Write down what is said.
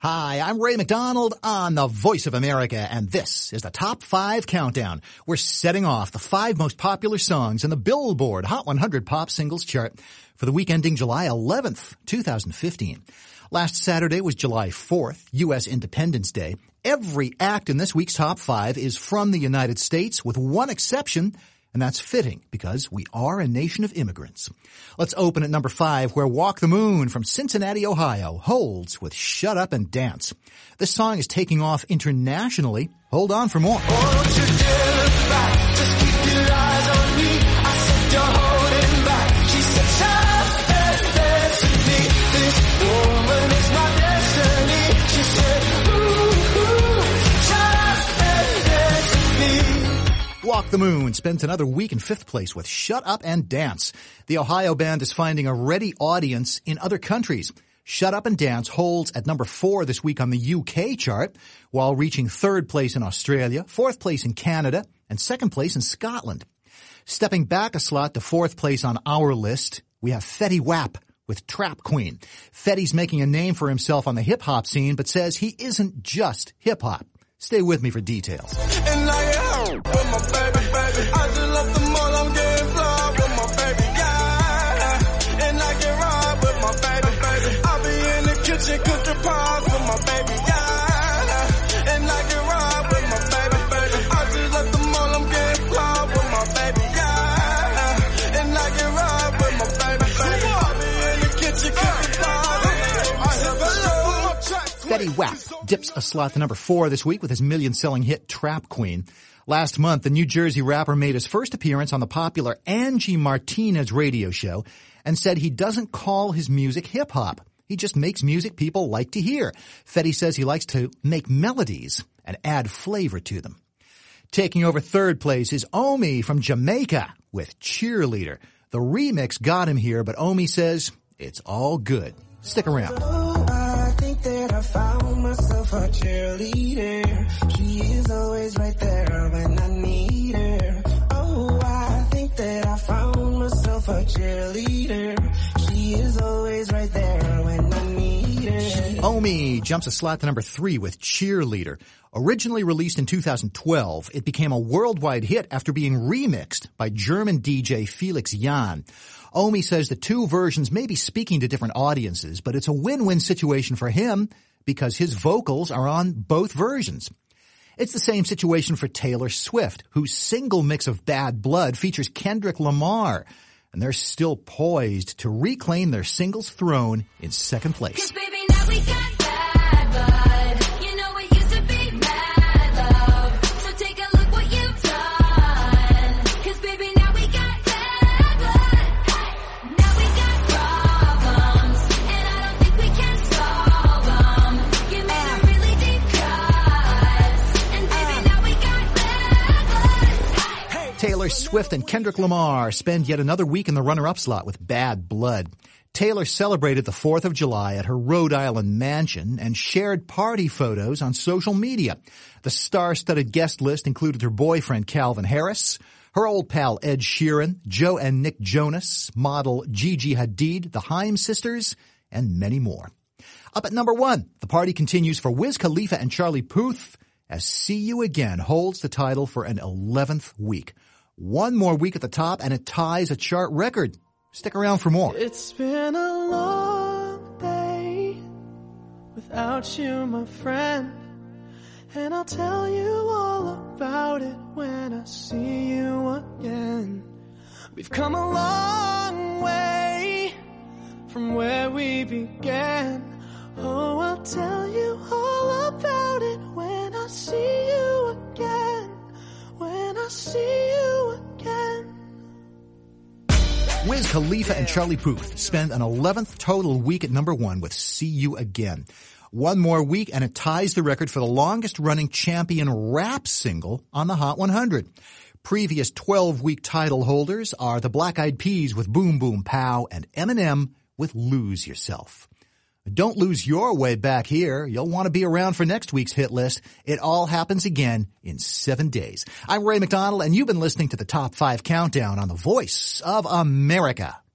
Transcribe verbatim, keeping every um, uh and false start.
Hi, I'm Ray McDonald on the Voice of America, and this is the Top five Countdown. We're setting off the five most popular songs in the Billboard Hot one hundred Pop Singles Chart for the week ending July eleventh, twenty fifteen. Last Saturday was July fourth, U S Independence Day. Every act in this week's Top five is from the United States, with one exception, and that's fitting, because we are a nation of immigrants. Let's open at number five, where Walk the Moon from Cincinnati, Ohio, holds with Shut Up and Dance. This song is taking off internationally. Hold on for more. Won't you dare look back? Just keep your eyes on me. I said you're holding back. She said, shut up and dance with me. This woman is my destiny. She said, ooh, ooh, shut up and dance with me. Walk the Moon spends another week in fifth place with Shut Up and Dance. The Ohio band is finding a ready audience in other countries. Shut Up and Dance holds at number four this week on the U K chart, while reaching third place in Australia, fourth place in Canada, and second place in Scotland. Stepping back a slot to fourth place on our list, we have Fetty Wap with Trap Queen. Fetty's making a name for himself on the hip-hop scene, but says he isn't just hip-hop. Stay with me for details. And I am with my baby, baby. I just love the mall. I'm getting fly with my baby, yeah. And I can ride with my baby, baby. I'll be in the kitchen cooking pies with my baby, yeah. And I can ride with my baby, baby. I just love the mall. I'm getting fly with my baby, yeah. And I can ride with my baby, baby. I'll be in the kitchen cooking pies. I have a love track. Fetty Wap dips a slot to number four this week with his million-selling hit Trap Queen. Last month, the New Jersey rapper made his first appearance on the popular Angie Martinez radio show and said he doesn't call his music hip-hop. He just makes music people like to hear. Fetty says he likes to make melodies and add flavor to them. Taking over third place is Omi from Jamaica with Cheerleader. The remix got him here, but Omi says it's all good. Stick around. I think that I found myself a cheerleader. She is always right there when I need her. Oh, I think that I found myself a cheerleader. She is always right there when I need her. Omi jumps a slot to number three with Cheerleader. Originally released in two thousand twelve, it became a worldwide hit after being remixed by German D J Felix Jan. Omi says the two versions may be speaking to different audiences, but it's a win-win situation for him because his vocals are on both versions. It's the same situation for Taylor Swift, whose single mix of Bad Blood features Kendrick Lamar, and they're still poised to reclaim their singles throne in second place. 'Cause baby, now we got bad blood. You know it used to be mad love. So take a look what you've done. 'Cause baby, now we got bad blood. Now we got problems, and I don't think we can solve them. You made a really deep cut, and baby, now we got bad blood. Taylor Swift and Kendrick Lamar spend yet another week in the runner-up slot with Bad Blood. Taylor celebrated the fourth of July at her Rhode Island mansion and shared party photos on social media. The star-studded guest list included her boyfriend Calvin Harris, her old pal Ed Sheeran, Joe and Nick Jonas, model Gigi Hadid, the Haim sisters, and many more. Up at number one, the party continues for Wiz Khalifa and Charlie Puth as See You Again holds the title for an eleventh week. One more week at the top and it ties a chart record. Stick around for more. It's been a long day without you, my friend, and I'll tell you all about it when I see you again. We've come a long way from where we began. Oh, I'll tell you all about it when I see you again, when I see you again. Wiz Khalifa and Charlie Puth spend an eleventh total week at number one with See You Again. One more week and it ties the record for the longest running champion rap single on the Hot one hundred. Previous twelve-week title holders are the Black Eyed Peas with Boom Boom Pow and Eminem with Lose Yourself. Don't lose your way back here. You'll want to be around for next week's hit list. It all happens again in seven days. I'm Ray McDonald, and you've been listening to the Top five Countdown on the Voice of America.